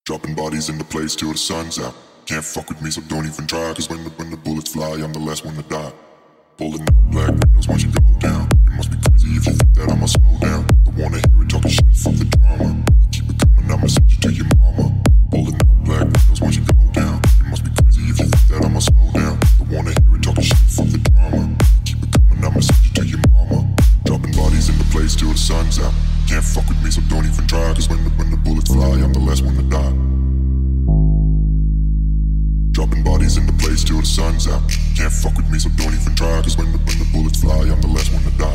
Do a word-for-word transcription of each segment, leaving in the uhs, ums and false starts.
Dropping bodies in the place till the sun's out. Can't fuck with me, so don't even try. Cause when the, when the bullets fly, I'm the last one to die. Pulling up black windows once you go down. You must be crazy if you think that I'ma slow down. Don't wanna hear it talking shit, fuck the drama. You keep it coming, I'ma send you to your mama. Pulling up black windows once you go down. You must be crazy if you think that I'ma slow down. Don't wanna hear it talking shit, fuck the drama. You keep it coming, I'ma send you to your mama. Dropping bodies in the place till the sun's out. Can't fuck with me, so don't even try. Cause when the, when the bullets fly, I'm the last one to die. Dropping bodies in the place till the sun's out. Can't fuck with me, so don't even try. Cause when the, when the bullets fly, I'm the last one to die.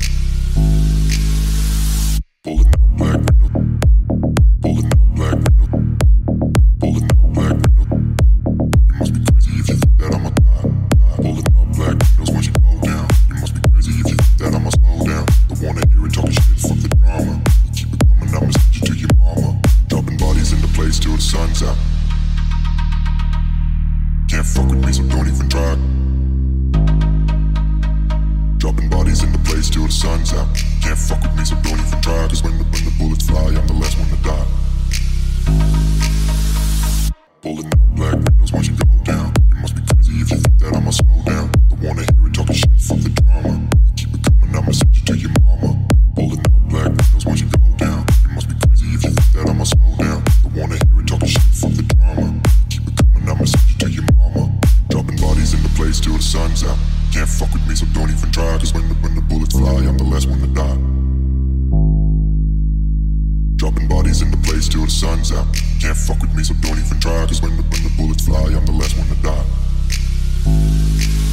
Pulling up black window. Pulling up black window. Pulling up black window. You must be crazy if you think that I'ma die. die. Pulling up black windows once you go down. You must be crazy if you think that I'ma slow down. Don't wanna hear it talking shit, fuck the drama. You keep it coming, I'ma send you to your mama. Dropping bodies in the place till the sun's out. Can't fuck with me, so don't even try. Dropping bodies in the place till the sun's out. Can't fuck with me, so don't even try. Cause when the, when the bullets fly, I'm the last one to die. Pulling up black windows once you go down. You must be crazy if you think that I'ma slow down. Don't wanna hear it talking shit, fuck the drama. You keep it coming, I'ma send you to your mama. Pulling up black windows once you go down. You must be crazy if you think that I'ma slow down. Don't wanna hear it talking shit, fuck the drama. You keep it coming, I'ma send you to your mama. Dropping bodies in the place till the sun's out. Can't fuck with me, so don't even try. Cause when the, when the bullets fly, I'm the last one to die. Dropping bodies in the place till the sun's out. Can't fuck with me, so don't even try. Cause when the, when the bullets fly, I'm the last one to die.